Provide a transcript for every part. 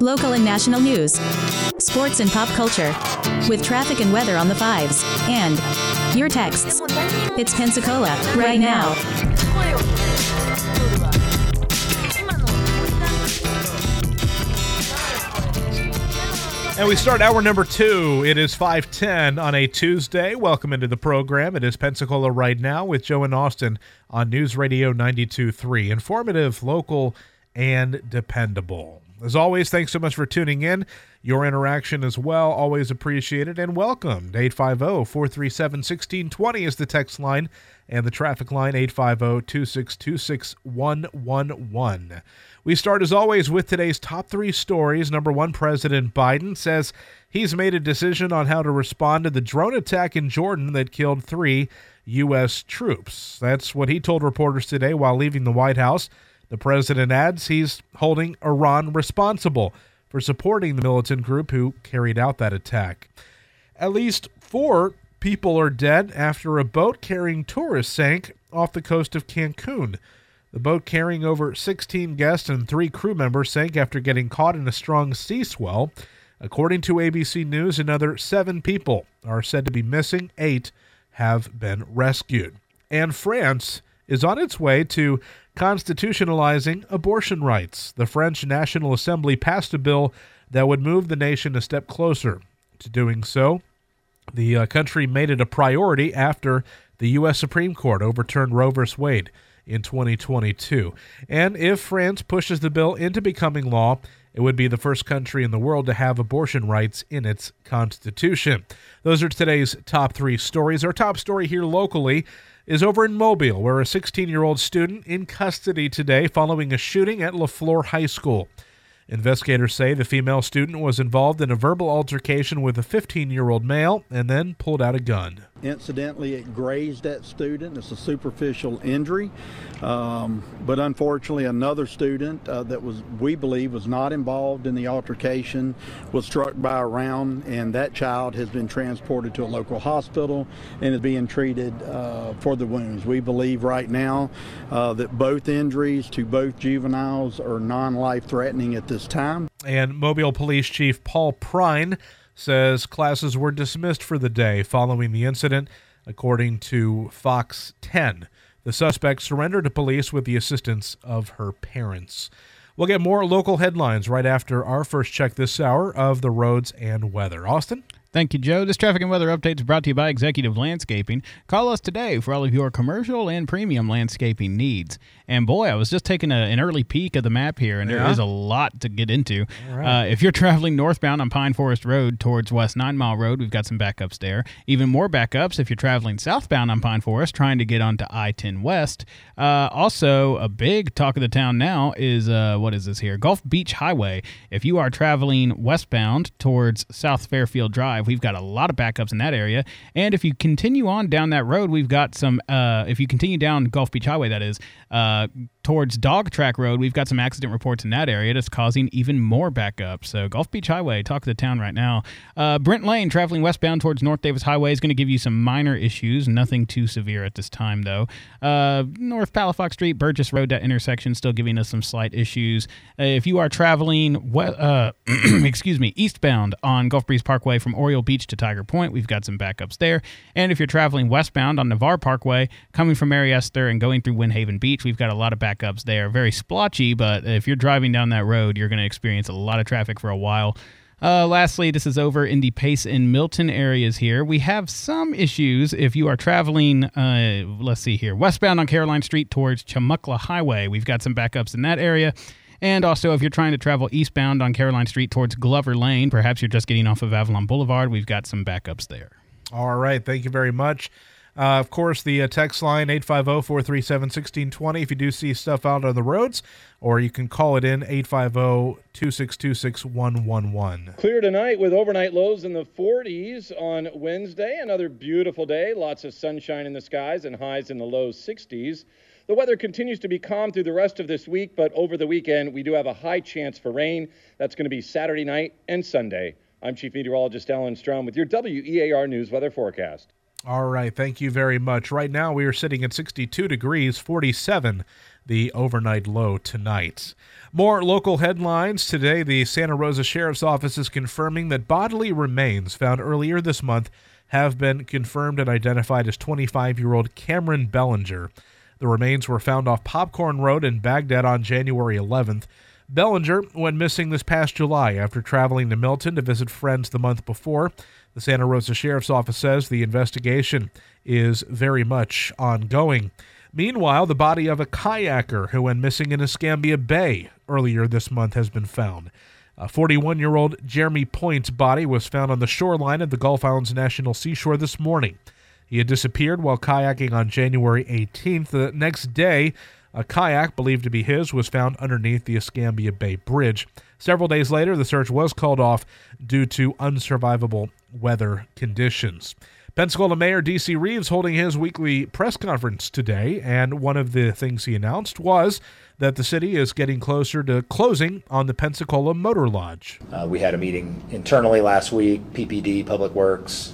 local and national news, sports and pop culture, with traffic and weather on the fives, and your texts. It's Pensacola, right now. And we start hour number 2. It is 5:10 on a Tuesday. Welcome into the program. It is Pensacola Right Now with Joe and Austin on News Radio 92.3. Informative, local, and dependable. As always, thanks so much for tuning in. Your interaction as well, always appreciated and welcomed. 850-437-1620 is the text line, and the traffic line, 850-262-6111. We start, as always, with today's top 3 stories. Number 1, President Biden says he's made a decision on how to respond to the drone attack in Jordan that killed 3 U.S. troops. That's what he told reporters today while leaving the White House. The president adds he's holding Iran responsible for supporting the militant group who carried out that attack. At least 4 people are dead after a boat carrying tourists sank off the coast of Cancun. The boat carrying over 16 guests and 3 crew members sank after getting caught in a strong sea swell. According to ABC News, another 7 people are said to be missing. 8 have been rescued. And France is on its way to constitutionalizing abortion rights. The French National Assembly passed a bill that would move the nation a step closer to doing so. The country made it a priority after the U.S. Supreme Court overturned Roe v. Wade in 2022. And if France pushes the bill into becoming law, it would be the first country in the world to have abortion rights in its constitution. Those are today's top 3 stories. Our top story here locally is over in Mobile, where a 16-year-old student in custody today following a shooting at LaFleur High School. Investigators say the female student was involved in a verbal altercation with a 15-year-old male and then pulled out a gun. Incidentally, it grazed that student. It's a superficial injury. But unfortunately, another student that we believe was not involved in the altercation was struck by a round, and that child has been transported to a local hospital and is being treated for the wounds. We believe right now that both injuries to both juveniles are non-life-threatening at this time. And Mobile Police Chief Paul Prine says classes were dismissed for the day following the incident, according to Fox 10. The suspect surrendered to police with the assistance of her parents. We'll get more local headlines right after our first check this hour of the roads and weather. Austin? Thank you, Joe. This traffic and weather update is brought to you by Executive Landscaping. Call us today for all of your commercial and premium landscaping needs. And boy, I was just taking an early peek at the map here, and there is a lot to get into. Right. If you're traveling northbound on Pine Forest Road towards West 9 Mile Road, we've got some backups there. Even more backups if you're traveling southbound on Pine Forest, trying to get onto I-10 West. Also, a big talk of the town now is, what is this here? Gulf Beach Highway. If you are traveling westbound towards South Fairfield Drive, we've got a lot of backups in that area. And if you continue on down that road, we've got some, if you continue down Gulf Beach Highway, that is, towards Dog Track Road, we've got some accident reports in that area that's causing even more backups. So Gulf Beach Highway, talk of the town right now. Brent Lane, traveling westbound towards North Davis Highway, is going to give you some minor issues. Nothing too severe at this time, though. North Palafox Street, Burgess Road, that intersection still giving us some slight issues. If you are traveling eastbound on Gulf Breeze Parkway from Oriole Beach to Tiger Point, we've got some backups there. And if you're traveling westbound on Navarre Parkway, coming from Mary Esther and going through Windhaven Beach, we've got a lot of backups there. Very splotchy, but if you're driving down that road, you're going to experience a lot of traffic for a while. Lastly, this is over in the Pace and Milton areas here. We have some issues if you are traveling, let's see here, westbound on Caroline Street towards Chumuckla Highway. We've got some backups in that area. And also, if you're trying to travel eastbound on Caroline Street towards Glover Lane, perhaps you're just getting off of Avalon Boulevard, we've got some backups there. All right. Thank you very much. Of course, the text line, 850-437-1620, if you do see stuff out on the roads, or you can call it in, 850-262-6111. Clear tonight with overnight lows in the 40s on Wednesday. Another beautiful day, lots of sunshine in the skies and highs in the low 60s. The weather continues to be calm through the rest of this week, but over the weekend, we do have a high chance for rain. That's going to be Saturday night and Sunday. I'm Chief Meteorologist Alan Strom with your WEAR News weather forecast. All right, thank you very much. Right now we are sitting at 62 degrees, 47 the overnight low tonight. More local headlines today. The Santa Rosa Sheriff's Office is confirming that bodily remains found earlier this month have been confirmed and identified as 25-year-old Cameron Bellinger. The remains were found off Popcorn Road in Baghdad on January 11th. Bellinger went missing this past July after traveling to Milton to visit friends the month before. The Santa Rosa Sheriff's Office says the investigation is very much ongoing. Meanwhile, the body of a kayaker who went missing in Escambia Bay earlier this month has been found. A 41-year-old Jeremy Point's body was found on the shoreline of the Gulf Islands National Seashore this morning. He had disappeared while kayaking on January 18th. The next day, a kayak believed to be his was found underneath the Escambia Bay Bridge. Several days later, the search was called off due to unsurvivable weather conditions. Pensacola Mayor D.C. Reeves holding his weekly press conference today, and one of the things he announced was that the city is getting closer to closing on the Pensacola Motor Lodge. We had a meeting internally last week, PPD, Public Works,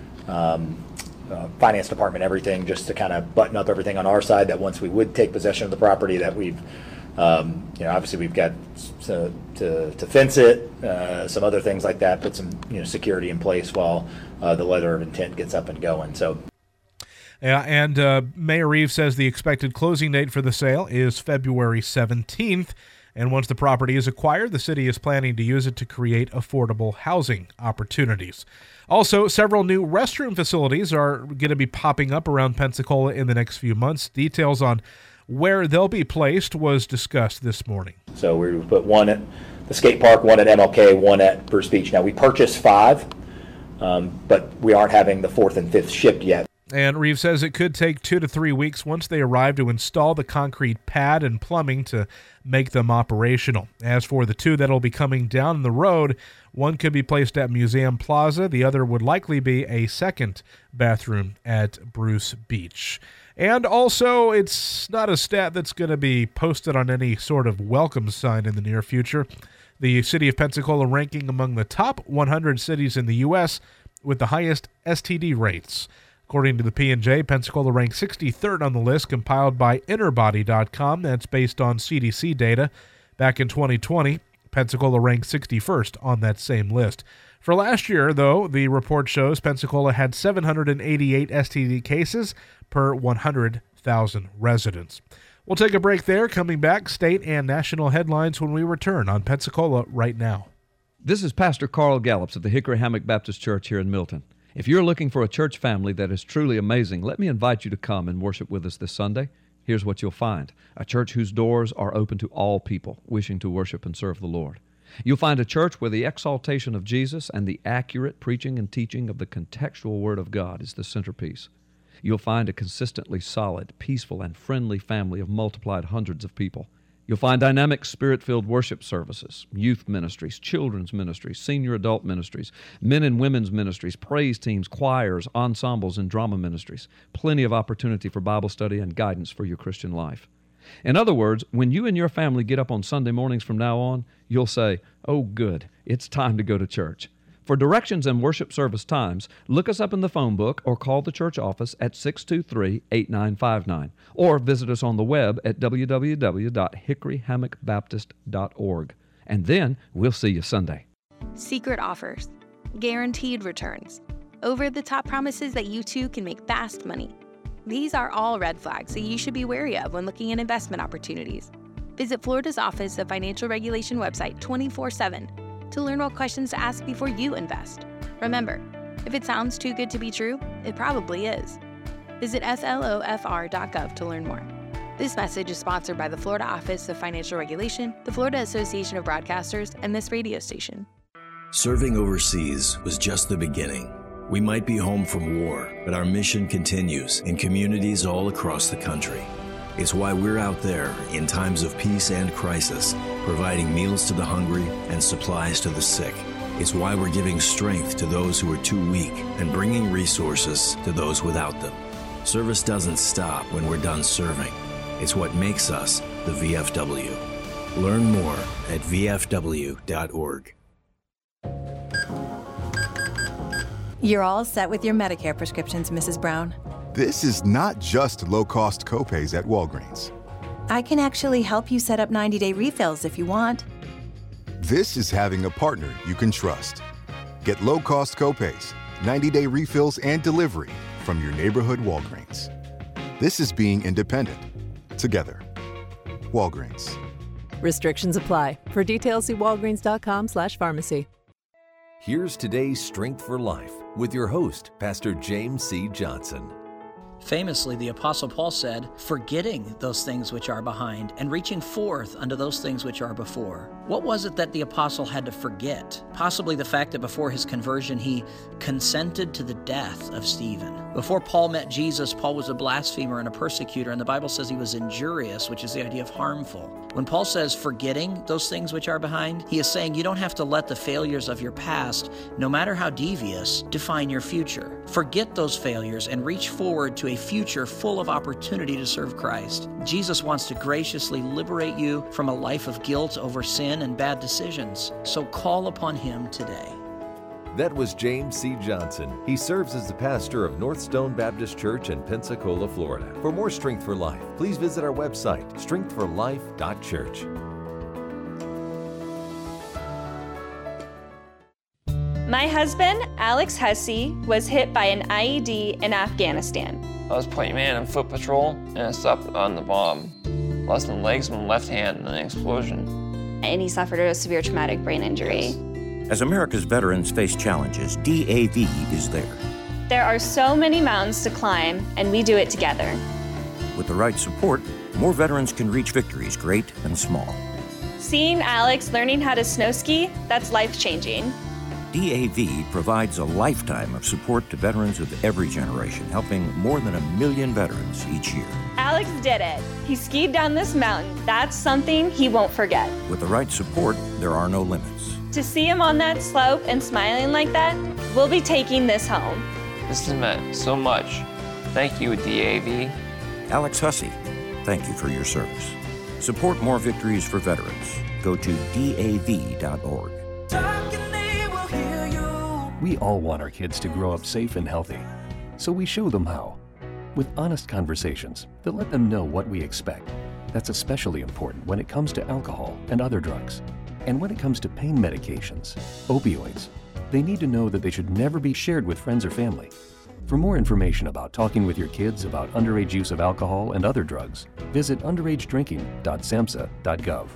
Finance Department, everything, just to kind of button up everything on our side, that once we would take possession of the property, that we've, obviously we've got to fence it, some other things like that, put some, security in place while the letter of intent gets up and going. So. Yeah, and Mayor Reeves says the expected closing date for the sale is February 17th. And once the property is acquired, the city is planning to use it to create affordable housing opportunities. Also, several new restroom facilities are going to be popping up around Pensacola in the next few months. Details on where they'll be placed was discussed this morning. So we put one at the skate park, one at MLK, one at Bruce Beach. Now, we purchased 5, but we aren't having the 4th and 5th shipped yet. And Reeves says it could take 2 to 3 weeks once they arrive to install the concrete pad and plumbing to make them operational. As for the 2 that'll be coming down the road, one could be placed at Museum Plaza. The other would likely be a second bathroom at Bruce Beach. And also, it's not a stat that's going to be posted on any sort of welcome sign in the near future. The city of Pensacola ranking among the top 100 cities in the U.S. with the highest STD rates. According to the P&J, Pensacola ranked 63rd on the list compiled by Interbody.com. That's based on CDC data. Back in 2020, Pensacola ranked 61st on that same list. For last year, though, the report shows Pensacola had 788 STD cases per 100,000 residents. We'll take a break there. Coming back, state and national headlines when we return on Pensacola Right Now. This is Pastor Carl Gallups of the Hickory Hammock Baptist Church here in Milton. If you're looking for a church family that is truly amazing, let me invite you to come and worship with us this Sunday. Here's what you'll find: a church whose doors are open to all people wishing to worship and serve the Lord. You'll find a church where the exaltation of Jesus and the accurate preaching and teaching of the contextual Word of God is the centerpiece. You'll find a consistently solid, peaceful, and friendly family of multiplied hundreds of people. You'll find dynamic, Spirit-filled worship services, youth ministries, children's ministries, senior adult ministries, men and women's ministries, praise teams, choirs, ensembles, and drama ministries. Plenty of opportunity for Bible study and guidance for your Christian life. In other words, when you and your family get up on Sunday mornings from now on, you'll say, "Oh, good, it's time to go to church." For directions and worship service times, look us up in the phone book or call the church office at 623-8959 or visit us on the web at www.hickoryhammockbaptist.org. And then we'll see you Sunday. Secret offers, guaranteed returns, over-the-top promises that you too can make fast money. These are all red flags that you should be wary of when looking at investment opportunities. Visit Florida's Office of Financial Regulation website 24/7 to learn what questions to ask before you invest. Remember, if it sounds too good to be true, it probably is. Visit slofr.gov to learn more. This message is sponsored by the Florida Office of Financial Regulation, the Florida Association of Broadcasters, and this radio station. Serving overseas was just the beginning. We might be home from war, but our mission continues in communities all across the country. It's why we're out there in times of peace and crisis, providing meals to the hungry and supplies to the sick. It's why we're giving strength to those who are too weak and bringing resources to those without them. Service doesn't stop when we're done serving. It's what makes us the VFW. Learn more at vfw.org. You're all set with your Medicare prescriptions, Mrs. Brown. This is not just low-cost copays at Walgreens. I can actually help you set up 90-day refills if you want. This is having a partner you can trust. Get low-cost copays, 90-day refills, and delivery from your neighborhood Walgreens. This is being independent. Together. Walgreens. Restrictions apply. For details, see walgreens.com/pharmacy. Here's today's Strength for Life with your host, Pastor James C. Johnson. Famously, the Apostle Paul said, forgetting those things which are behind and reaching forth unto those things which are before. What was it that the apostle had to forget? Possibly the fact that before his conversion, he consented to the death of Stephen. Before Paul met Jesus, Paul was a blasphemer and a persecutor, and the Bible says he was injurious, which is the idea of harmful. When Paul says forgetting those things which are behind, he is saying you don't have to let the failures of your past, no matter how devious, define your future. Forget those failures and reach forward to a future full of opportunity to serve Christ. Jesus wants to graciously liberate you from a life of guilt over sin and bad decisions. So call upon him today. That was James C. Johnson. He serves as the pastor of North Stone Baptist Church in Pensacola, Florida. For more Strength for Life, please visit our website, strengthforlife.church. My husband, Alex Hussey, was hit by an IED in Afghanistan. I was point man in foot patrol, and I stopped on the bomb. Lost my legs and my left hand in an explosion. And he suffered a severe traumatic brain injury. As America's veterans face challenges, DAV is there. There are so many mountains to climb, and we do it together. With the right support, more veterans can reach victories, great and small. Seeing Alex learning how to snow ski, that's life-changing. DAV provides a lifetime of support to veterans of every generation, helping more than 1 million veterans each year. Alex did it. He skied down this mountain. That's something he won't forget. With the right support, there are no limits. To see him on that slope and smiling like that, we'll be taking this home. This has meant so much. Thank you, DAV. Alex Hussey, thank you for your service. Support more victories for veterans. Go to DAV.org. We all want our kids to grow up safe and healthy, so we show them how. With honest conversations that let them know what we expect. That's especially important when it comes to alcohol and other drugs. And when it comes to pain medications, opioids, they need to know that they should never be shared with friends or family. For more information about talking with your kids about underage use of alcohol and other drugs, visit underagedrinking.samhsa.gov.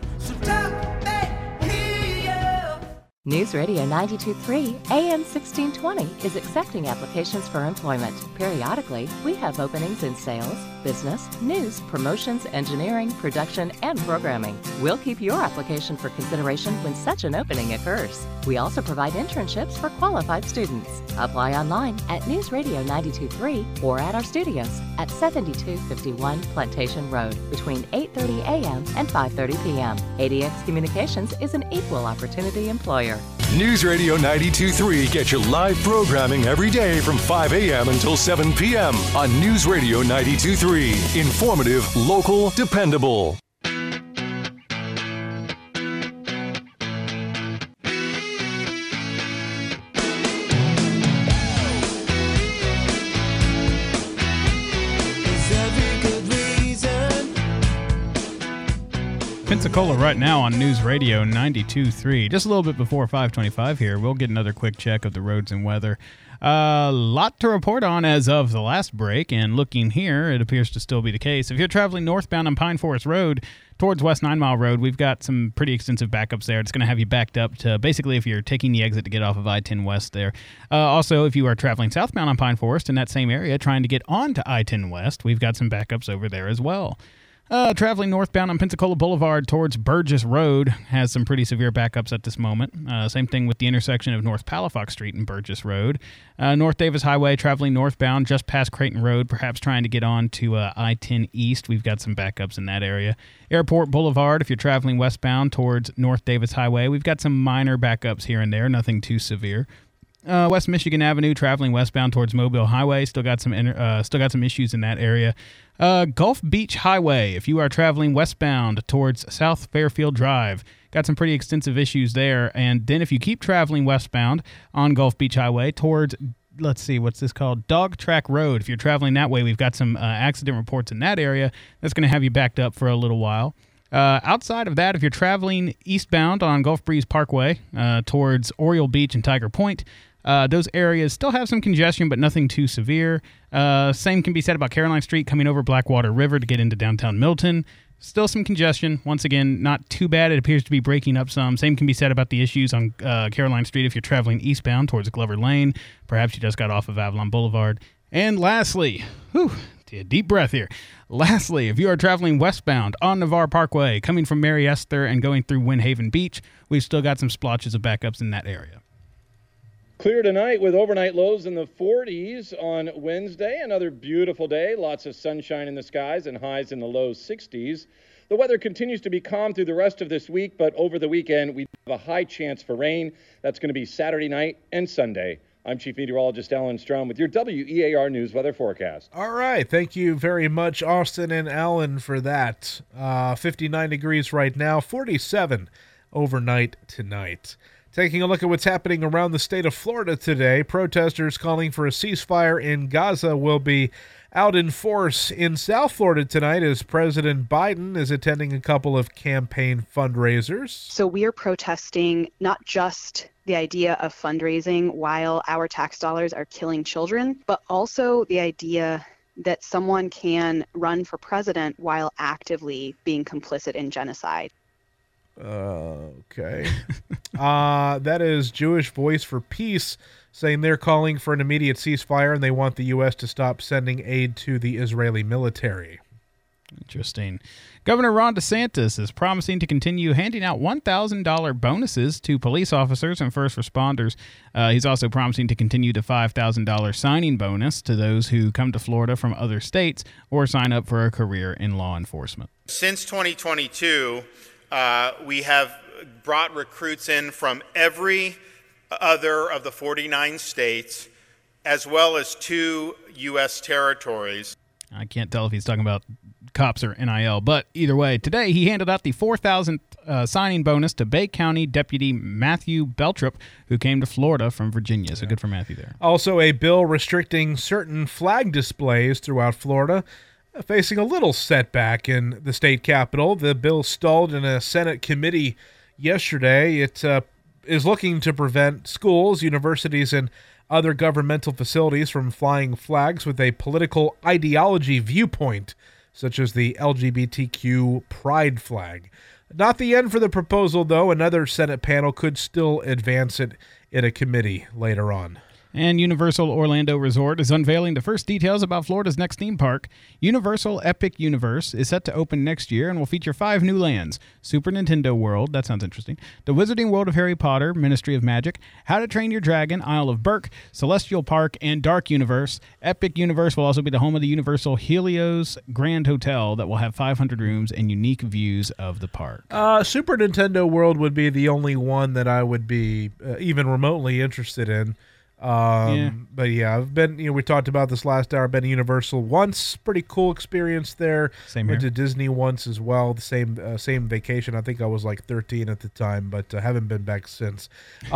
News Radio 92.3 AM 1620 is accepting applications for employment. Periodically, we have openings in sales, business, news, promotions, engineering, production, and programming. We'll keep your application for consideration when such an opening occurs. We also provide internships for qualified students. Apply online at News Radio 92.3 or at our studios at 7251 Plantation Road between 8:30 a.m. and 5:30 p.m. ADX Communications is an equal opportunity employer. News Radio 92.3 gets you live programming every day from 5 a.m. until 7 p.m. on News Radio 92.3. Informative, local, dependable. Pensacola right now on News Radio 92.3. Just a little bit before 5:25 here, we'll get another quick check of the roads and weather. A lot to report on as of the last break, and looking here, it appears to still be the case. If you're traveling northbound on Pine Forest Road towards West 9 Mile Road, we've got some pretty extensive backups there. It's going to have you backed up to basically if you're taking the exit to get off of I-10 West there. Also, if you are traveling southbound on Pine Forest in that same area trying to get onto I-10 West, we've got some backups over there as well. Traveling northbound on Pensacola Boulevard towards Burgess Road has some pretty severe backups at this moment. Same thing with the intersection of North Palafox Street and Burgess Road. North Davis Highway traveling northbound just past Creighton Road, perhaps trying to get on to I-10 East. We've got some backups in that area. Airport Boulevard, if you're traveling westbound towards North Davis Highway, we've got some minor backups here and there, nothing too severe. West Michigan Avenue, traveling westbound towards Mobile Highway, still got some issues in that area. Gulf Beach Highway, if you are traveling westbound towards South Fairfield Drive, got some pretty extensive issues there. And then if you keep traveling westbound on Gulf Beach Highway towards let's see, what's this called? Dog Track Road. If you're traveling that way, we've got some accident reports in that area. That's going to have you backed up for a little while. Outside of that, if you're traveling eastbound on Gulf Breeze Parkway towards Oriole Beach and Tiger Point, those areas still have some congestion, but nothing too severe. Same can be said about Caroline Street coming over Blackwater River to get into downtown Milton. Still some congestion. Once again, not too bad. It appears to be breaking up some. Same can be said about the issues on Caroline Street if you're traveling eastbound towards Glover Lane. Perhaps you just got off of Avalon Boulevard. And lastly, take a deep breath here. Lastly, if you are traveling westbound on Navarre Parkway, coming from Mary Esther and going through Windhaven Beach, we've still got some splotches of backups in that area. Clear tonight with overnight lows in the 40s on Wednesday. Another beautiful day. Lots of sunshine in the skies and highs in the low 60s. The weather continues to be calm through the rest of this week, but over the weekend we have a high chance for rain. That's going to be Saturday night and Sunday. I'm Chief Meteorologist Alan Strom with your WEAR News weather forecast. All right. Thank you very much, Austin and Alan, for that. 59 degrees right now, 47 overnight tonight. Taking a look at what's happening around the state of Florida today, protesters calling for a ceasefire in Gaza will be out in force in South Florida tonight as President Biden is attending a couple of campaign fundraisers. So we are protesting not just the idea of fundraising while our tax dollars are killing children, but also the idea that someone can run for president while actively being complicit in genocide. Okay. That is Jewish Voice for Peace saying they're calling for an immediate ceasefire and they want the U.S. to stop sending aid to the Israeli military. Interesting. Governor Ron DeSantis is promising to continue handing out $1,000 bonuses to police officers and first responders. He's also promising to continue the $5,000 signing bonus to those who come to Florida from other states or sign up for a career in law enforcement. Since 2022, we have brought recruits in from every other of the 49 states, as well as 2 U.S. territories. I can't tell if he's talking about cops or NIL, but either way, today he handed out the 4,000th signing bonus to Bay County Deputy Matthew Beltrop, who came to Florida from Virginia. So good for Matthew there. Also, a bill restricting certain flag displays throughout Florida facing a little setback in the state capitol. The bill stalled in a Senate committee yesterday. It is looking to prevent schools, universities, and other governmental facilities from flying flags with a political ideology viewpoint, such as the LGBTQ pride flag. Not the end for the proposal, though. Another Senate panel could still advance it in a committee later on. And Universal Orlando Resort is unveiling the first details about Florida's next theme park. Universal Epic Universe is set to open next year and will feature 5 new lands. Super Nintendo World, that sounds interesting. The Wizarding World of Harry Potter, Ministry of Magic. How to Train Your Dragon, Isle of Berk. Celestial Park, and Dark Universe. Epic Universe will also be the home of the Universal Helios Grand Hotel that will have 500 rooms and unique views of the park. Super Nintendo World would be the only one that I would be even remotely interested in. But yeah, I've been, we talked about this last hour. I've been to Universal once, pretty cool experience there. Same Went here. to Disney once as well, the same vacation. I think I was like 13 at the time, but haven't been back since.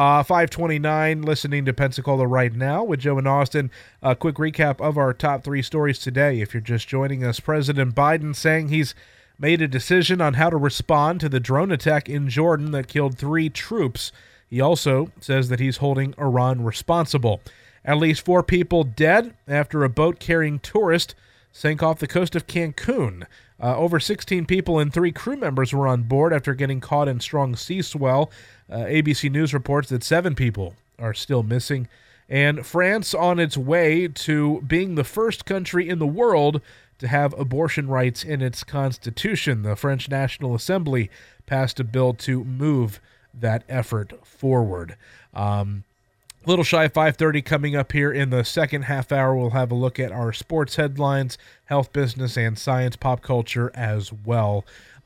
5:29, listening to Pensacola right now with Joe and Austin. A quick recap of our top 3 stories today. If you're just joining us, President Biden saying he's made a decision on how to respond to the drone attack in Jordan that killed 3 troops. He also says that he's holding Iran responsible. At least 4 people dead after a boat carrying tourists sank off the coast of Cancun. Over 16 people and 3 crew members were on board after getting caught in strong sea swell. ABC News reports that 7 people are still missing. And France on its way to being the first country in the world to have abortion rights in its constitution. The French National Assembly passed a bill to move that effort forward. Little shy of 5:30 coming up here in the second half hour. We'll have a look at our sports headlines, health, business, and science, pop culture as well.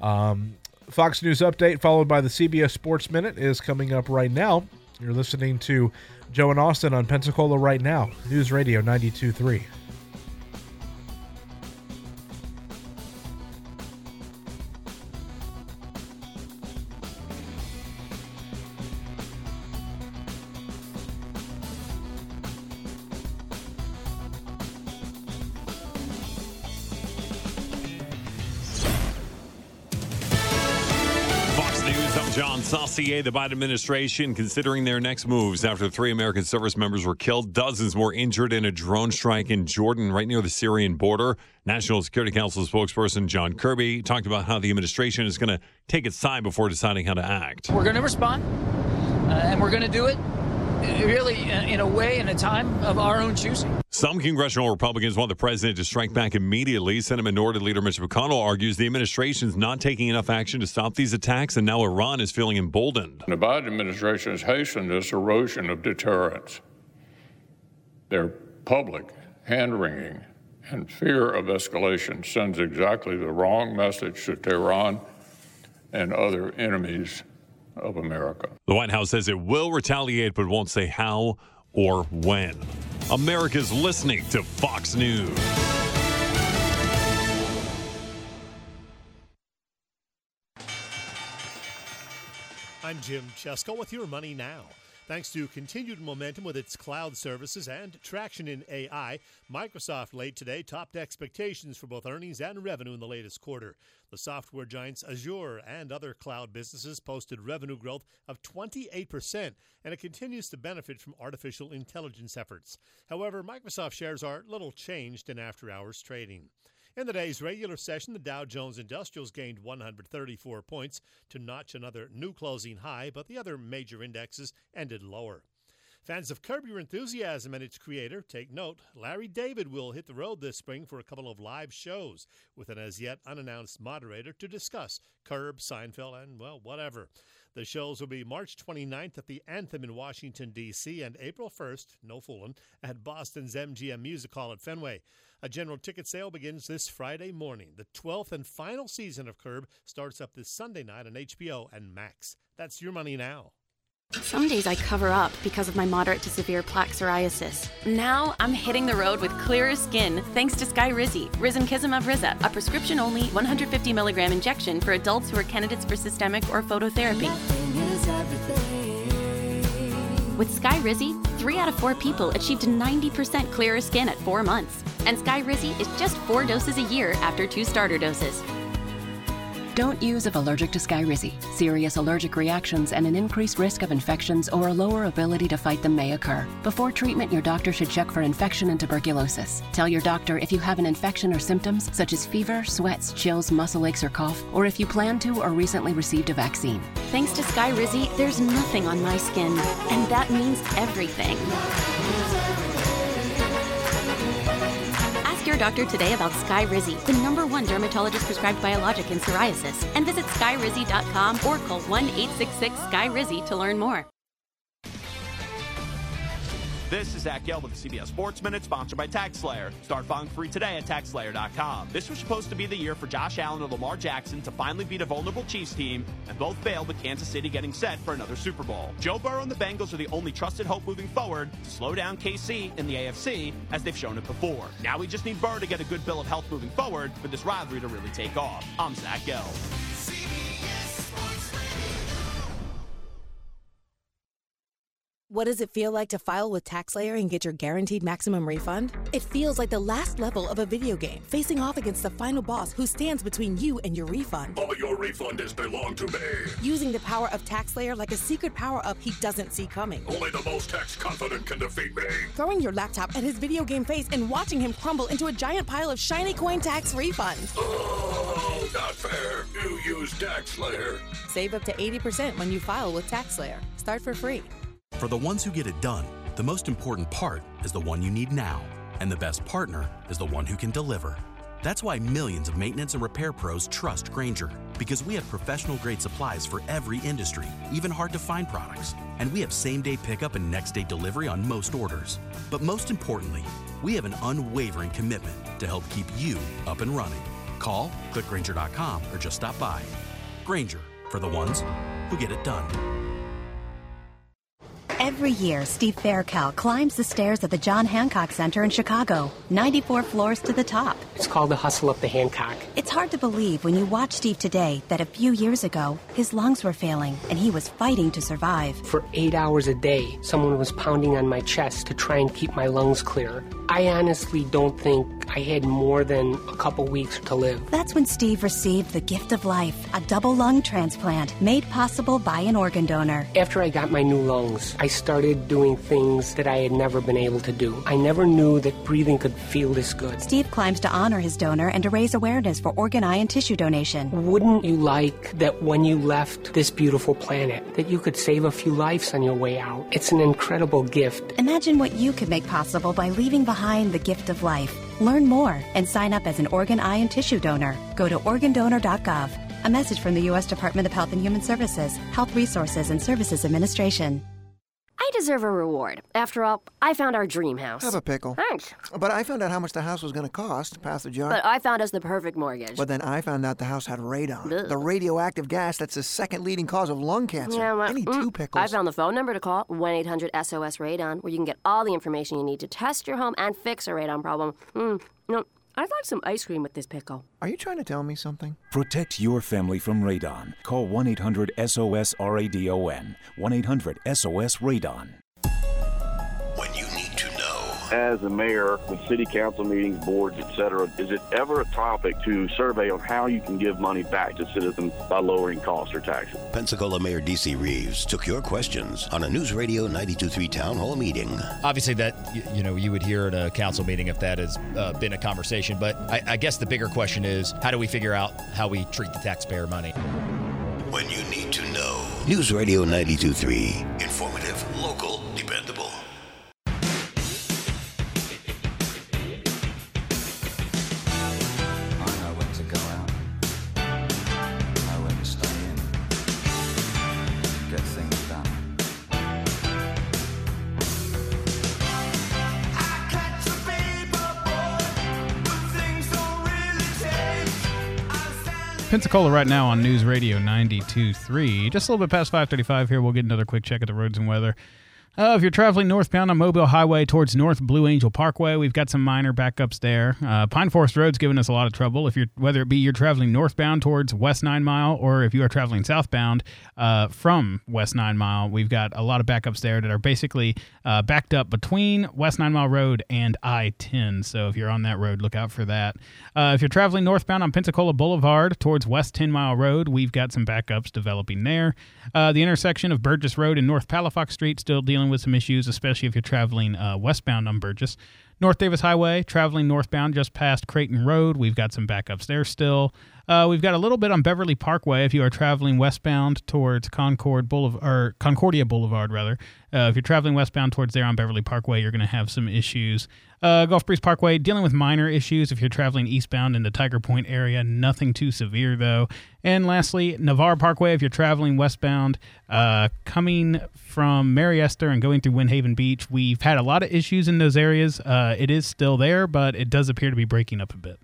Fox News Update followed by the CBS Sports Minute is coming up right now. You're listening to Joe and Austin on Pensacola right now. News Radio 92.3. John Saucier, the Biden administration considering their next moves after 3 American service members were killed, dozens more injured in a drone strike in Jordan right near the Syrian border. National Security Council spokesperson John Kirby talked about how the administration is going to take its time before deciding how to act. We're going to respond, and we're going to do it really in a way, in a time of our own choosing. Some congressional Republicans want the president to strike back immediately. Senate Minority Leader Mitch McConnell argues the administration's not taking enough action to stop these attacks, and now Iran is feeling emboldened. The Biden administration has hastened this erosion of deterrence. Their public hand-wringing and fear of escalation sends exactly the wrong message to Tehran and other enemies of America. The White House says it will retaliate, but won't say how or when. America's listening to Fox News. I'm Jim Chesko with your Money Now. Thanks to continued momentum with its cloud services and traction in AI, Microsoft late today topped expectations for both earnings and revenue in the latest quarter. The software giants Azure and other cloud businesses posted revenue growth of 28%, and it continues to benefit from artificial intelligence efforts. However, Microsoft shares are little changed in after-hours trading. In the day's regular session, the Dow Jones Industrials gained 134 points to notch another new closing high, but the other major indexes ended lower. Fans of Curb Your Enthusiasm and its creator, take note, Larry David will hit the road this spring for a couple of live shows with an as-yet unannounced moderator to discuss Curb, Seinfeld, and, well, whatever. The shows will be March 29th at the Anthem in Washington, D.C., and April 1st, no fooling, at Boston's MGM Music Hall at Fenway. A general ticket sale begins this Friday morning. The 12th and final season of Curb starts up this Sunday night on HBO and Max. That's your Money Now. Some days I cover up because of my moderate to severe plaque psoriasis. Now I'm hitting the road with clearer skin thanks to Skyrizi, Risankizumab Riza, a prescription-only 150 milligram injection for adults who are candidates for systemic or phototherapy. With Skyrizi, 3 out of 4 people achieved 90% clearer skin at 4 months. And Skyrizi is just 4 doses a year after 2 starter doses. Don't use if allergic to Skyrizi. Serious allergic reactions and an increased risk of infections or a lower ability to fight them may occur. Before treatment, your doctor should check for infection and tuberculosis. Tell your doctor if you have an infection or symptoms such as fever, sweats, chills, muscle aches, or cough, or if you plan to or recently received a vaccine. Thanks to Skyrizi, there's nothing on my skin, and that means everything. Your doctor today about Skyrizi, the #1 dermatologist-prescribed biologic in psoriasis, and visit skyrizi.com or call 1-866-SKY-RIZZI to learn more. This is Zach Gelb with the CBS Sports Minute, sponsored by TaxSlayer. Start filing free today at TaxSlayer.com. This was supposed to be the year for Josh Allen and Lamar Jackson to finally beat a vulnerable Chiefs team, and both failed with Kansas City getting set for another Super Bowl. Joe Burrow and the Bengals are the only trusted hope moving forward to slow down KC in the AFC, as they've shown it before. Now we just need Burrow to get a good bill of health moving forward for this rivalry to really take off. I'm Zach Gelb. What does it feel like to file with TaxSlayer and get your guaranteed maximum refund? It feels like the last level of a video game, facing off against the final boss who stands between you and your refund. All your refund is belong to me. Using the power of TaxSlayer like a secret power-up he doesn't see coming. Only the most tax-confident can defeat me. Throwing your laptop at his video game face and watching him crumble into a giant pile of shiny coin tax refunds. Oh, not fair. You use TaxSlayer. Save up to 80% when you file with TaxSlayer. Start for free. For the ones who get it done, the most important part is the one you need now. And the best partner is the one who can deliver. That's why millions of maintenance and repair pros trust Grainger. Because we have professional-grade supplies for every industry, even hard-to-find products. And we have same-day pickup and next-day delivery on most orders. But most importantly, we have an unwavering commitment to help keep you up and running. Call, click Grainger.com, or just stop by. Grainger, for the ones who get it done. Every year, Steve Faircal climbs the stairs at the John Hancock Center in Chicago, 94 floors to the top. It's called the hustle up the Hancock. It's hard to believe when you watch Steve today that a few years ago, his lungs were failing and he was fighting to survive. For 8 hours a day, someone was pounding on my chest to try and keep my lungs clear. I honestly don't think I had more than a couple weeks to live. That's when Steve received the gift of life, a double lung transplant made possible by an organ donor. After I got my new lungs, I started doing things that I had never been able to do. I never knew that breathing could feel this good. Steve climbs to honor his donor and to raise awareness for organ, eye, and tissue donation. Wouldn't you like that when you left this beautiful planet, that you could save a few lives on your way out? It's an incredible gift. Imagine what you could make possible by leaving behind the gift of life. Learn more and sign up as an organ, eye, and tissue donor. Go to organdonor.gov. A message from the U.S. Department of Health and Human Services, Health Resources and Services Administration. I deserve a reward. After all, I found our dream house. Have a pickle. Thanks. But I found out how much the house was going to cost. Pass the jar. But I found us the perfect mortgage. But then I found out the house had radon. Ugh. The radioactive gas that's the second leading cause of lung cancer. Yeah, well, I need 2 pickles. I found the phone number to call, 1-800-SOS-RADON, where you can get all the information you need to test your home and fix a radon problem. I'd like some ice cream with this pickle. Are you trying to tell me something? Protect your family from radon. Call 1-800-SOS-RADON. 1-800-SOS-RADON. When you need to know. As a mayor, with city council meetings, boards, etc., is it ever a topic to survey on how you can give money back to citizens by lowering costs or taxes? Pensacola Mayor D.C. Reeves took your questions on a News Radio 92.3 Town Hall meeting. Obviously, that you would hear at a council meeting if that has been a conversation. But I guess the bigger question is, how do we figure out how we treat the taxpayer money? When you need to know. News Radio 92.3. Informative, local, dependable. Pensacola right now on News Radio 92.3. Just a little bit past 5:35 here. We'll get another quick check at the roads and weather. If you're traveling northbound on Mobile Highway towards North Blue Angel Parkway, we've got some minor backups there. Pine Forest Road's giving us a lot of trouble. Whether it be you're traveling northbound towards West 9 Mile or if you are traveling southbound from West 9 Mile, we've got a lot of backups there that are basically backed up between West 9 Mile Road and I-10. So if you're on that road, look out for that. If you're traveling northbound on Pensacola Boulevard towards West 10 Mile Road, we've got some backups developing there. The intersection of Burgess Road and North Palafox Street still dealing with some issues, especially if you're traveling westbound on Burgess. North Davis Highway, traveling northbound just past Creighton Road, we've got some backups there still. We've got a little bit on Beverly Parkway if you are traveling westbound towards Concordia Boulevard, rather. If you're traveling westbound towards there on Beverly Parkway, you're going to have some issues. Gulf Breeze Parkway, dealing with minor issues if you're traveling eastbound in the Tiger Point area. Nothing too severe, though. And lastly, Navarre Parkway, if you're traveling westbound, coming from Mary Esther and going through Windhaven Beach, we've had a lot of issues in those areas. It is still there, but it does appear to be breaking up a bit.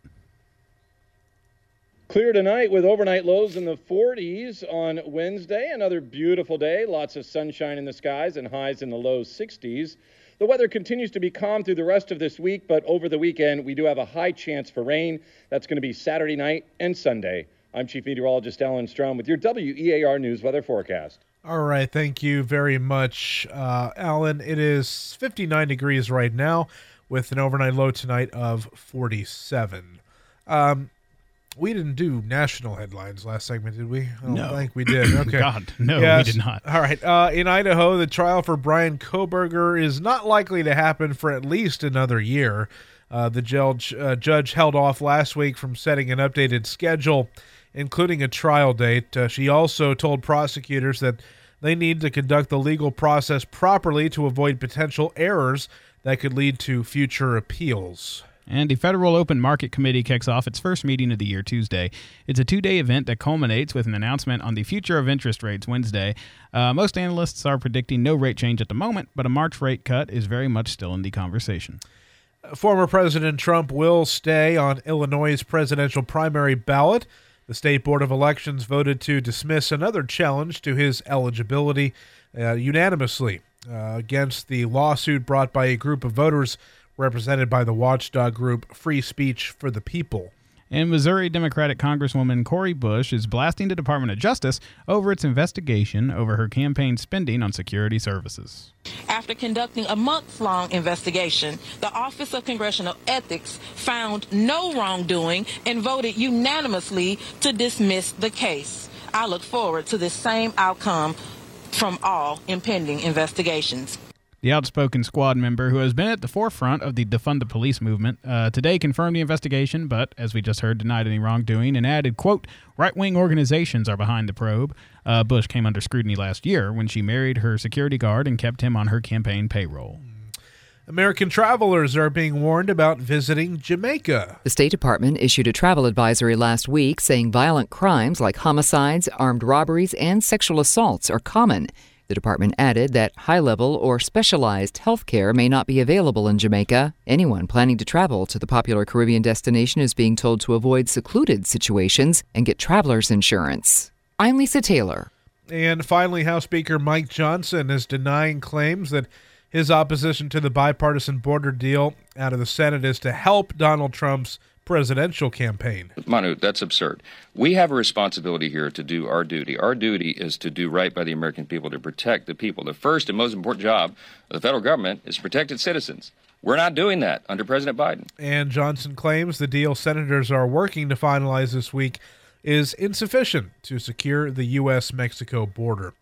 Clear tonight with overnight lows in the 40s on Wednesday. Another beautiful day. Lots of sunshine in the skies and highs in the low 60s. The weather continues to be calm through the rest of this week, but over the weekend, we do have a high chance for rain. That's going to be Saturday night and Sunday. I'm Chief Meteorologist Alan Strom with your WEAR News weather forecast. All right, thank you very much, Alan. It is 59 degrees right now with an overnight low tonight of 47. We didn't do national headlines last segment, did we? I don't think we did. Okay. God, no, yes. We did not. All right. In Idaho, the trial for Brian Kohberger is not likely to happen for at least another year. The judge held off last week from setting an updated schedule, including a trial date. She also told prosecutors that they need to conduct the legal process properly to avoid potential errors that could lead to future appeals. And the Federal Open Market Committee kicks off its first meeting of the year Tuesday. It's a 2-day event that culminates with an announcement on the future of interest rates Wednesday. Most analysts are predicting no rate change at the moment, but a March rate cut is very much still in the conversation. Former President Trump will stay on Illinois' presidential primary ballot. The State Board of Elections voted to dismiss another challenge to his eligibility unanimously. against the lawsuit brought by a group of voters represented by the watchdog group Free Speech for the People. And Missouri Democratic Congresswoman Cori Bush is blasting the Department of Justice over its investigation over her campaign spending on security services. After conducting a months-long investigation, the Office of Congressional Ethics found no wrongdoing and voted unanimously to dismiss the case. I look forward to this same outcome from all impending investigations. The outspoken squad member, who has been at the forefront of the Defund the Police movement, today confirmed the investigation, but, as we just heard, denied any wrongdoing and added, quote, right-wing organizations are behind the probe. Bush came under scrutiny last year when she married her security guard and kept him on her campaign payroll. American travelers are being warned about visiting Jamaica. The State Department issued a travel advisory last week saying violent crimes like homicides, armed robberies, and sexual assaults are common. The department added that high-level or specialized health care may not be available in Jamaica. Anyone planning to travel to the popular Caribbean destination is being told to avoid secluded situations and get traveler's insurance. I'm Lisa Taylor. And finally, House Speaker Mike Johnson is denying claims that his opposition to the bipartisan border deal out of the Senate is to help Donald Trump's presidential campaign. Manu, that's absurd. We have a responsibility here to do our duty. Our duty is to do right by the American people, to protect the people. The first and most important job of the federal government is to protect its citizens. We're not doing that under President Biden. And Johnson claims the deal senators are working to finalize this week is insufficient to secure the U.S.-Mexico border.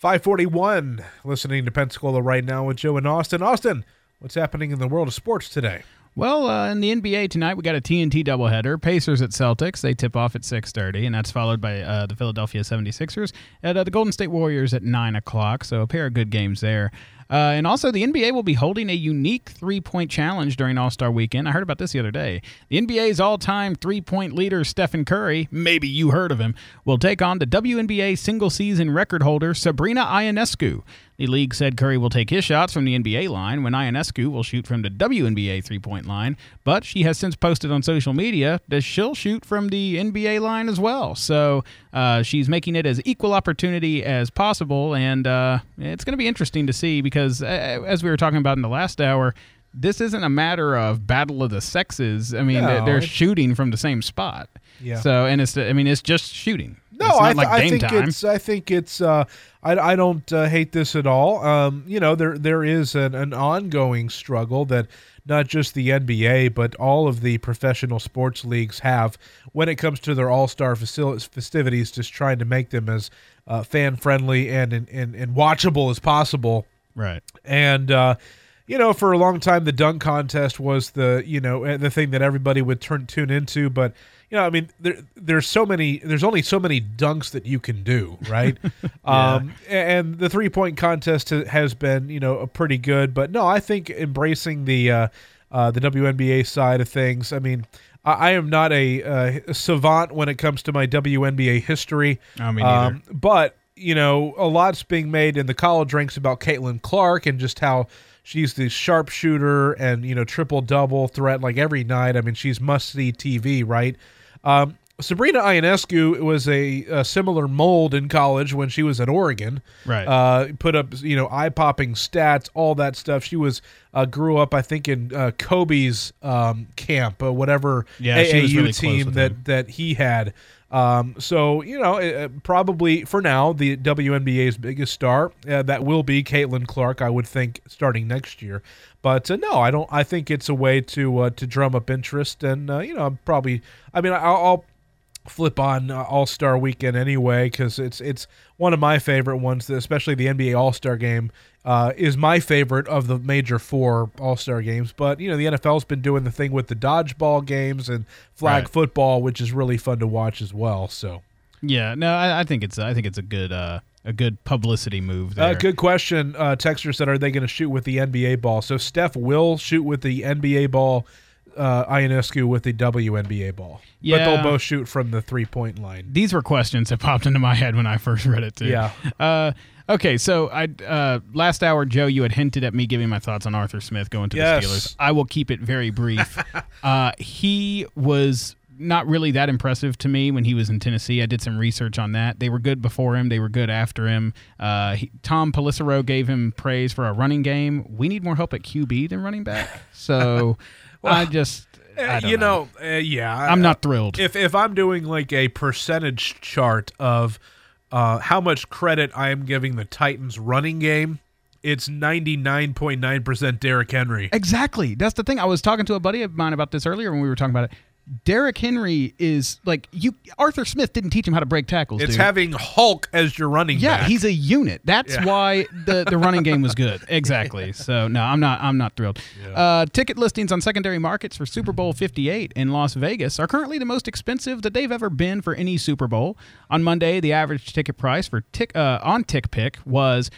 541, listening to Pensacola right now with Joe and Austin. Austin, what's happening in the world of sports today? Well, in the NBA tonight, we got a TNT doubleheader. Pacers at Celtics. They tip off at 6:30, and that's followed by the Philadelphia 76ers at the Golden State Warriors at 9 o'clock, so a pair of good games there. And also, the NBA will be holding a unique three-point challenge during All-Star Weekend. I heard about this the other day. The NBA's all-time three-point leader, Stephen Curry, maybe you heard of him, will take on the WNBA single-season record holder, Sabrina Ionescu. The league said Curry will take his shots from the NBA line when Ionescu will shoot from the WNBA three-point line, but she has since posted on social media that she'll shoot from the NBA line as well. So she's making it as equal opportunity as possible, and it's going to be interesting to see because, as we were talking about in the last hour, this isn't a matter of battle of the sexes. I mean, they're shooting from the same spot. Yeah. So, and it's just shooting. No, it's not I game time. I think it's. I don't hate this at all. There is an ongoing struggle that not just the NBA but all of the professional sports leagues have when it comes to their all-star festivities, just trying to make them as fan friendly and watchable as possible. Right. And for a long time the dunk contest was the thing that everybody would tune into, but there's only so many dunks that you can do, right? Yeah. And the 3-point contest has been, pretty good. But no, I think embracing the WNBA side of things. I mean, I am not a savant when it comes to my WNBA history. I mean, neither. But a lot's being made in the college ranks about Caitlin Clark and just how she's the sharpshooter and triple-double threat like every night. I mean, she's must-see TV, right? Sabrina Ionescu was a similar mold in college when she was at Oregon. Right. Put up, eye-popping stats, all that stuff. She grew up, I think, in Kobe's camp, whatever AAU really team that he had. Probably for now, the WNBA's biggest star, that will be Caitlin Clark, I would think, starting next year. But no, I don't. I think it's a way to drum up interest, and I'll flip on All-Star Weekend anyway because it's one of my favorite ones. Especially the NBA All-Star Game is my favorite of the major 4 All-Star games. But the NFL's been doing the thing with the dodgeball games and flag football, which is really fun to watch as well. So yeah, no, I think it's a good publicity move there. Good question. Texter said, are they going to shoot with the NBA ball? So Steph will shoot with the NBA ball, Ionescu with the WNBA ball. Yeah. But they'll both shoot from the 3-point line. These were questions that popped into my head when I first read it, too. Yeah. Okay, so last hour, Joe, you had hinted at me giving my thoughts on Arthur Smith going to the Steelers. I will keep it very brief. He was not really that impressive to me when he was in Tennessee. I did some research on that. They were good before him. They were good after him. Tom Pelissero gave him praise for a running game. We need more help at QB than running back. So Well, I don't know. I'm not thrilled. If I'm doing like a percentage chart of how much credit I am giving the Titans running game, it's 99.9% Derrick Henry. Exactly. That's the thing. I was talking to a buddy of mine about this earlier when we were talking about it. Derrick Henry is like Arthur Smith didn't teach him how to break tackles. It's dude. having Hulk as your running back. Yeah, he's a unit. That's why the running game was good. Exactly. So no, I'm not thrilled. Yeah. Ticket listings on secondary markets for Super Bowl 58 in Las Vegas are currently the most expensive that they've ever been for any Super Bowl. On Monday, the average ticket price for on TickPick was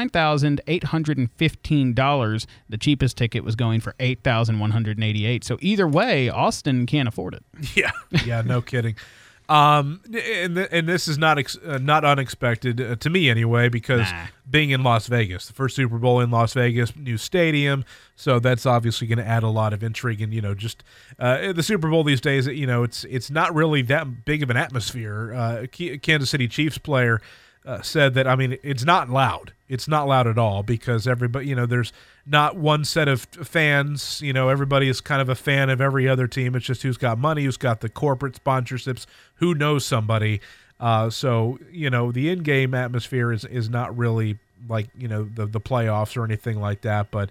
$9,815. The cheapest ticket was going for $8,188. So either way, Austin can't afford it. Yeah, no kidding. And this is not unexpected to me anyway, because being in Las Vegas, the first Super Bowl in Las Vegas, new stadium, so that's obviously going to add a lot of intrigue. And just the Super Bowl these days, it's not really that big of an atmosphere. Kansas City Chiefs player said that, it's not loud. It's not loud at all because everybody, there's not one set of fans. Everybody is kind of a fan of every other team. It's just who's got money, who's got the corporate sponsorships, who knows somebody. So the in-game atmosphere is not really like, the playoffs or anything like that. But,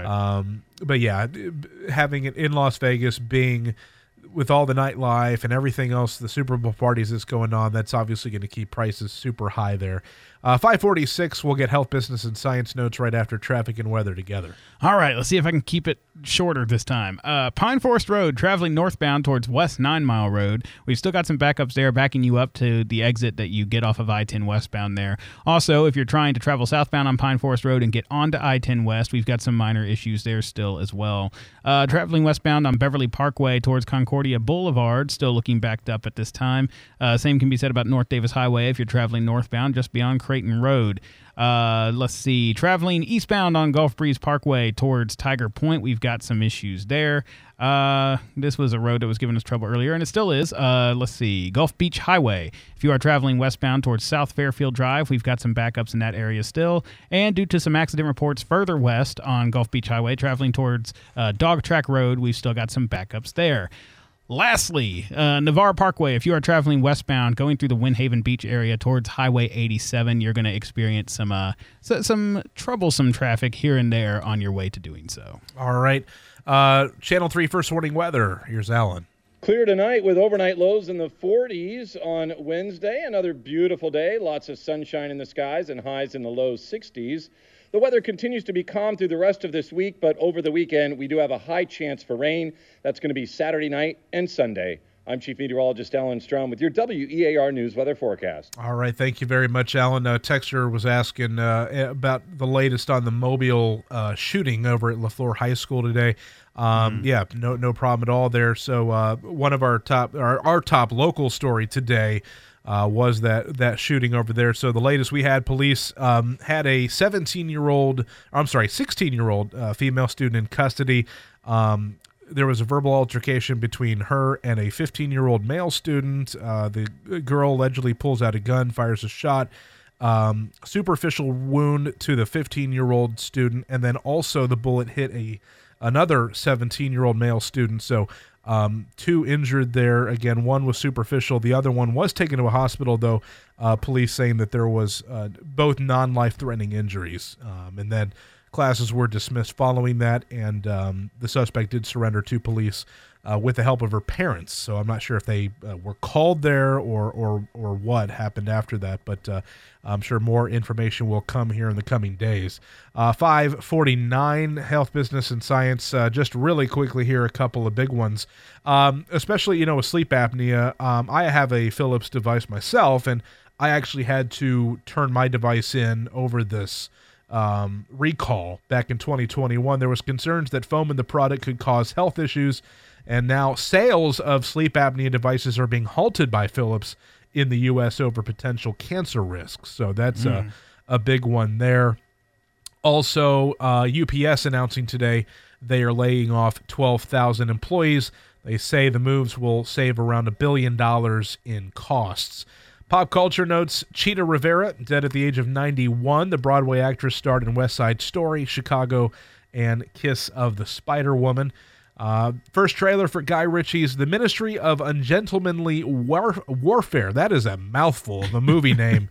but yeah, having it in Las Vegas, being with all the nightlife and everything else, the Super Bowl parties that's going on, that's obviously going to keep prices super high there. 546, we'll get health, business, and science notes right after traffic and weather together. All right, let's see if I can keep it shorter this time. Pine Forest Road, traveling northbound towards West 9 Mile Road. We've still got some backups there, backing you up to the exit that you get off of I-10 westbound there. Also, if you're trying to travel southbound on Pine Forest Road and get onto I-10 west, we've got some minor issues there still as well. Traveling westbound on Beverly Parkway towards Concordia Boulevard, still looking backed up at this time. Same can be said about North Davis Highway if you're traveling northbound just beyond Creighton Road. Let's see. Traveling eastbound on Gulf Breeze Parkway towards Tiger Point, we've got some issues there. This was a road that was giving us trouble earlier, and it still is. Let's see. Gulf Beach Highway. If you are traveling westbound towards South Fairfield Drive, we've got some backups in that area still. And due to some accident reports further west on Gulf Beach Highway, traveling towards Dog Track Road, we've still got some backups there. Lastly, Navarre Parkway, if you are traveling westbound going through the Windhaven Beach area towards Highway 87, you're going to experience some troublesome traffic here and there on your way to doing so. All right. Channel 3 First Warning Weather. Here's Alan. Clear tonight with overnight lows in the 40s on Wednesday. Another beautiful day. Lots of sunshine in the skies and highs in the low 60s. The weather continues to be calm through the rest of this week, but over the weekend, we do have a high chance for rain. That's going to be Saturday night and Sunday. I'm Chief Meteorologist Alan Strom with your WEAR News Weather Forecast. All right. Thank you very much, Alan. Texter was asking about the latest on the Mobile shooting over at LaFleur High School today. Yeah, no problem at all there. So one of our top local story today was that shooting over there. So the latest we had, police had a 16-year-old female student in custody. There was a verbal altercation between her and a 15-year-old male student. The girl allegedly pulls out a gun, fires a shot. Superficial wound to the 15-year-old student, and then also the bullet hit another 17-year-old male student. So two injured there. Again, one was superficial. The other one was taken to a hospital, though, police saying that there was both non-life-threatening injuries. And then classes were dismissed following that, and the suspect did surrender to police with the help of her parents. So I'm not sure if they were called there or what happened after that, but I'm sure more information will come here in the coming days. 549, health, business, and science. Just really quickly here, a couple of big ones, especially, with sleep apnea. I have a Philips device myself, and I actually had to turn my device in over this recall back in 2021. There was concerns that foam in the product could cause health issues, and now sales of sleep apnea devices are being halted by Philips in the U.S. over potential cancer risks. So that's a big one there. Also, UPS announcing today they are laying off 12,000 employees. They say the moves will save around $1 billion in costs. Pop culture notes, Cheetah Rivera, dead at the age of 91. The Broadway actress starred in West Side Story, Chicago, and Kiss of the Spider-Woman. First trailer for Guy Ritchie's The Ministry of Ungentlemanly Warfare. That is a mouthful of a movie name.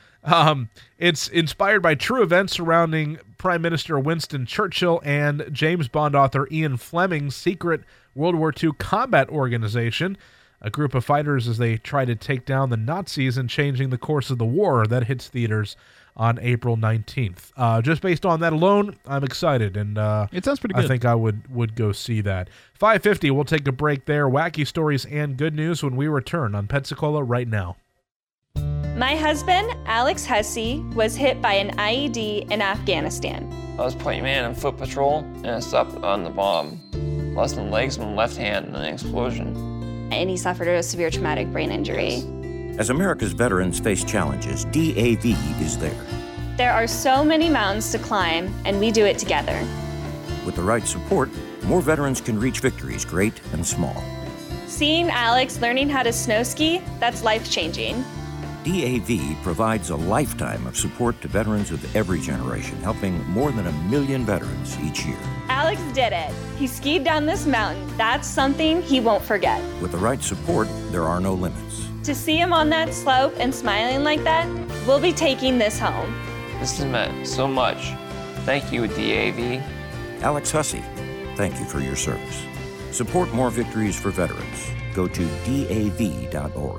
It's inspired by true events surrounding Prime Minister Winston Churchill and James Bond author Ian Fleming's secret World War II combat organization, a group of fighters as they try to take down the Nazis and changing the course of the war that hits theaters on April 19th. Just based on that alone, I'm excited, and it sounds pretty good. I think I would go see that. 5:50, we'll take a break there. Wacky stories and good news when we return on Pensacola right now. My husband, Alex Hussey, was hit by an IED in Afghanistan. I was point man in foot patrol, and I stopped on the bomb. Lost my legs and my left hand in an explosion. And he suffered a severe traumatic brain injury. As America's veterans face challenges, DAV is there. There are so many mountains to climb, and we do it together. With the right support, more veterans can reach victories, great and small. Seeing Alex learning how to snow ski, that's life-changing. DAV provides a lifetime of support to veterans of every generation, helping more than 1 million veterans each year. Alex did it. He skied down this mountain. That's something he won't forget. With the right support, there are no limits. To see him on that slope and smiling like that, we'll be taking this home. This has meant so much. Thank you, DAV. Alex Hussey, thank you for your service. Support more victories for veterans. Go to DAV.org.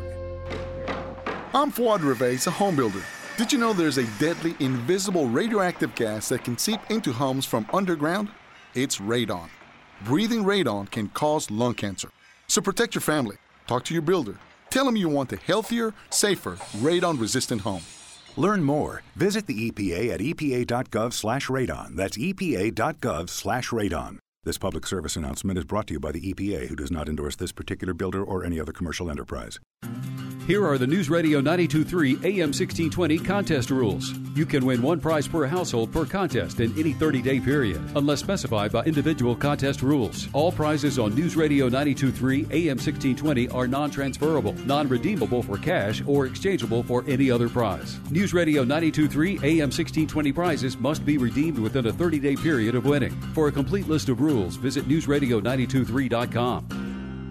I'm Fuad Reveiz, a home builder. Did you know there's a deadly, invisible radioactive gas that can seep into homes from underground? It's radon. Breathing radon can cause lung cancer. So protect your family. Talk to your builder. Tell them you want a healthier, safer, radon-resistant home. Learn more. Visit the EPA at epa.gov/radon. That's epa.gov/radon. This public service announcement is brought to you by the EPA, who does not endorse this particular builder or any other commercial enterprise. Here are the News Radio 92.3 AM 1620 contest rules. You can win one prize per household per contest in any 30-day period, unless specified by individual contest rules. All prizes on News Radio 92.3 AM 1620 are non-transferable, non-redeemable for cash, or exchangeable for any other prize. News Radio 92.3 AM 1620 prizes must be redeemed within a 30-day period of winning. For a complete list of rules, visit newsradio923.com.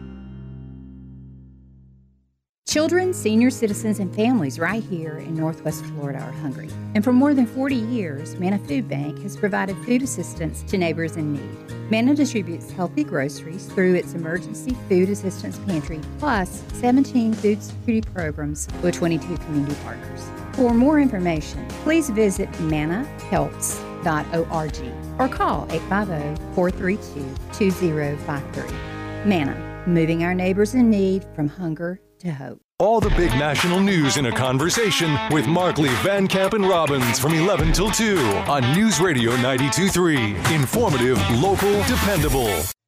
Children, senior citizens, and families right here in Northwest Florida are hungry. And for more than 40 years, Manna Food Bank has provided food assistance to neighbors in need. Manna distributes healthy groceries through its Emergency Food Assistance Pantry, plus 17 food security programs with 22 community partners. For more information, please visit mannahelps.org or call 850-432-2053. Manna, moving our neighbors in need from hunger to hope. All the big national news in a conversation with Markley, Van Camp, and Robbins from 11 till 2 on News Radio 92.3. Informative, local, dependable.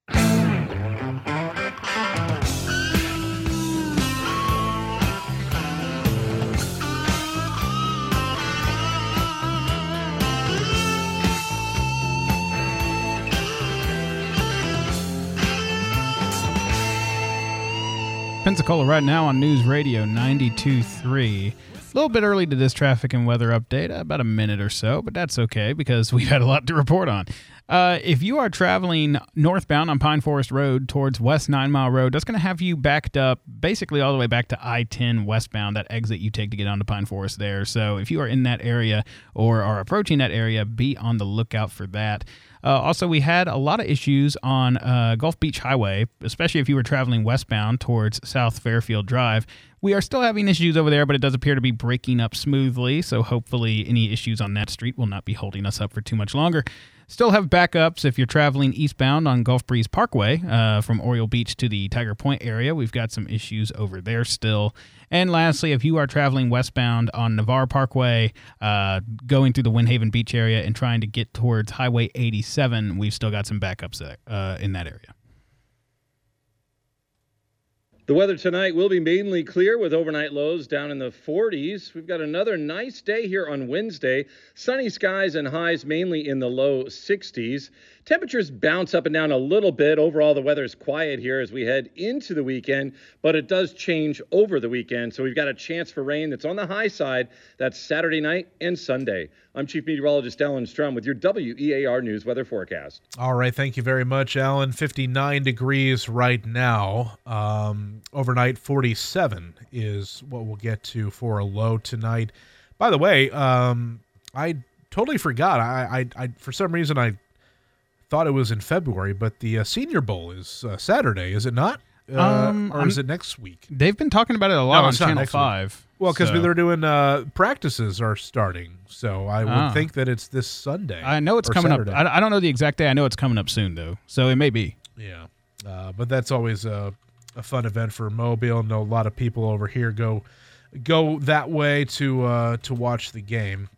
Pensacola right now on News Radio 92.3. A little bit early to this traffic and weather update, about a minute or so, but that's okay because we've had a lot to report on. If you are traveling northbound on Pine Forest Road towards West 9 Mile Road, that's going to have you backed up basically all the way back to I-10 westbound, that exit you take to get onto Pine Forest there. So if you are in that area or are approaching that area, be on the lookout for that. Also, we had a lot of issues on Gulf Beach Highway, especially if you were traveling westbound towards South Fairfield Drive. We are still having issues over there, but it does appear to be breaking up smoothly, so hopefully any issues on that street will not be holding us up for too much longer. Still have backups if you're traveling eastbound on Gulf Breeze Parkway from Oriole Beach to the Tiger Point area. We've got some issues over there still. And lastly, if you are traveling westbound on Navarre Parkway, going through the Windhaven Beach area and trying to get towards Highway 87, we've still got some backups in that area. The weather tonight will be mainly clear with overnight lows down in the 40s. We've got another nice day here on Wednesday. Sunny skies and highs mainly in the low 60s. Temperatures bounce up and down a little bit. Overall, the weather is quiet here as we head into the weekend, but it does change over the weekend. So we've got a chance for rain that's on the high side. That's Saturday night and Sunday. I'm Chief Meteorologist Alan Strum with your WEAR News weather forecast. All right, thank you very much, Alan. 59 degrees right now. Overnight, 47 is what we'll get to for a low tonight. By the way, I totally forgot. I for some reason, I thought it was in February, but the Senior Bowl is Saturday, is it not? Or is it next week? They've been talking about it a lot on Channel 5. Well, because they're doing practices are starting, so I would think that it's this Sunday. I know it's coming Saturday. up. I don't know the exact day. I know it's coming up soon, though, so it may be. Yeah, but that's always a fun event for Mobile. I know a lot of people over here go that way to watch the game.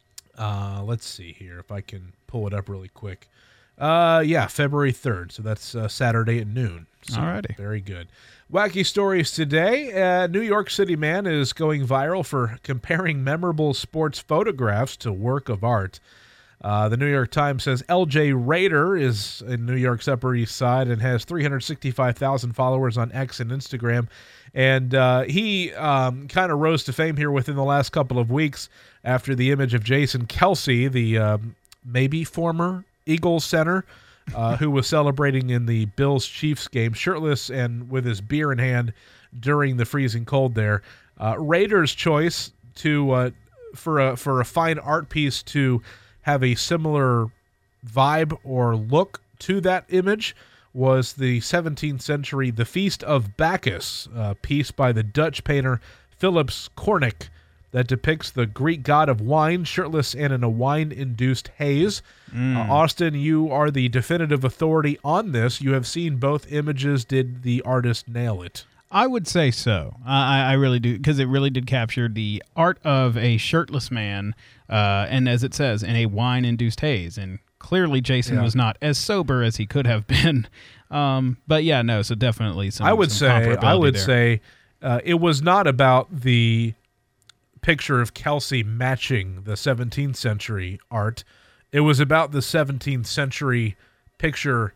Let's see here if I can pull it up really quick. February 3rd, so that's Saturday at noon. So, alrighty. Very good. Wacky stories today. New York City man is going viral for comparing memorable sports photographs to work of art. The New York Times says LJ Rader is in New York's Upper East Side and has 365,000 followers on X and Instagram. And he kind of rose to fame here within the last couple of weeks after the image of Jason Kelce, the maybe former Eagles center, who was celebrating in the Bills-Chiefs game, shirtless and with his beer in hand during the freezing cold there. Rader's choice to for a fine art piece to have a similar vibe or look to that image was the 17th century The Feast of Bacchus, piece by the Dutch painter Philips Cornick that depicts the Greek god of wine, shirtless and in a wine-induced haze. Austin, you are the definitive authority on this. You have seen both images. Did the artist nail it? I would say so. I really do, because it really did capture the art of a shirtless man, and as it says, in a wine-induced haze. And clearly Jason was not as sober as he could have been. But yeah, no, so definitely some comparability there. It was not about the picture of Kelce matching the 17th century art. It was about the 17th century picture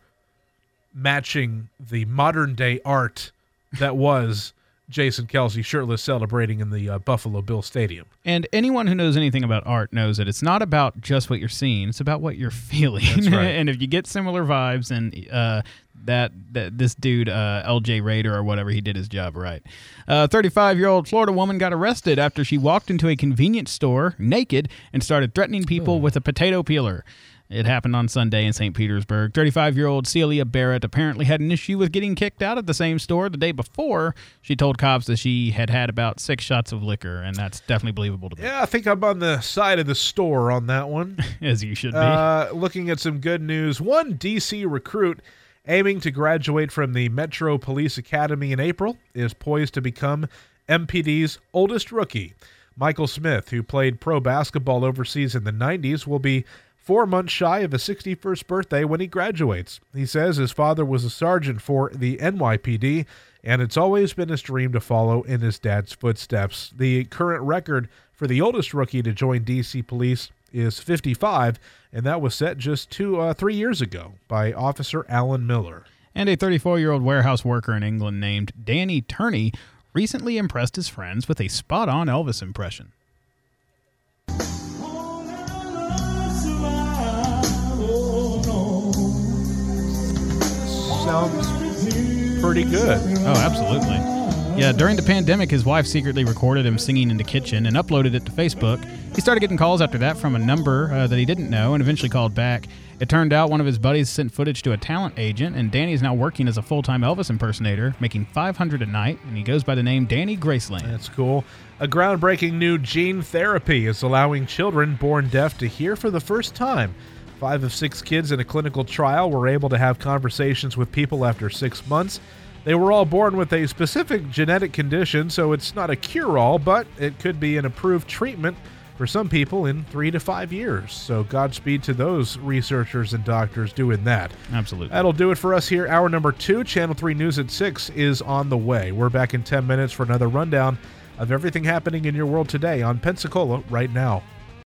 matching the modern day art that was Jason Kelce shirtless celebrating in the Buffalo Bill Stadium. And anyone who knows anything about art knows that it's not about just what you're seeing, it's about what you're feeling. That's right. And if you get similar vibes, and that this dude, LJ Rader or whatever, he did his job right. 35-year-old Florida woman got arrested after she walked into a convenience store naked and started threatening people with a potato peeler. It happened on Sunday in St. Petersburg. 35-year-old Celia Barrett apparently had an issue with getting kicked out of the same store the day before. She told cops that she had had about 6 shots of liquor, and that's definitely believable to me. Yeah, I think I'm on the side of the store on that one. As you should be. Looking at some good news. One D.C. recruit aiming to graduate from the Metro Police Academy in April is poised to become MPD's oldest rookie. Michael Smith, who played pro basketball overseas in the 90s, will be 4 months shy of his 61st birthday when he graduates. He says his father was a sergeant for the NYPD, and it's always been his dream to follow in his dad's footsteps. The current record for the oldest rookie to join D.C. Police is 55, and that was set just 3 years ago by Officer Alan Miller. And a 34-year-old warehouse worker in England named Danny Turney recently impressed his friends with a spot-on Elvis impression. Sounds pretty good. Oh, absolutely. Yeah, during the pandemic, his wife secretly recorded him singing in the kitchen and uploaded it to Facebook. He started getting calls after that from a number that he didn't know and eventually called back. It turned out one of his buddies sent footage to a talent agent, and Danny is now working as a full-time Elvis impersonator, making $500 a night, and he goes by the name Danny Graceland. That's cool. A groundbreaking new gene therapy is allowing children born deaf to hear for the first time. 5 of 6 kids in a clinical trial were able to have conversations with people after 6 months. They were all born with a specific genetic condition, so it's not a cure-all, but it could be an approved treatment for some people in 3 to 5 years. So Godspeed to those researchers and doctors doing that. Absolutely. That'll do it for us here. Hour number 2, Channel 3 News at 6 is on the way. We're back in 10 minutes for another rundown of everything happening in your world today on Pensacola right now.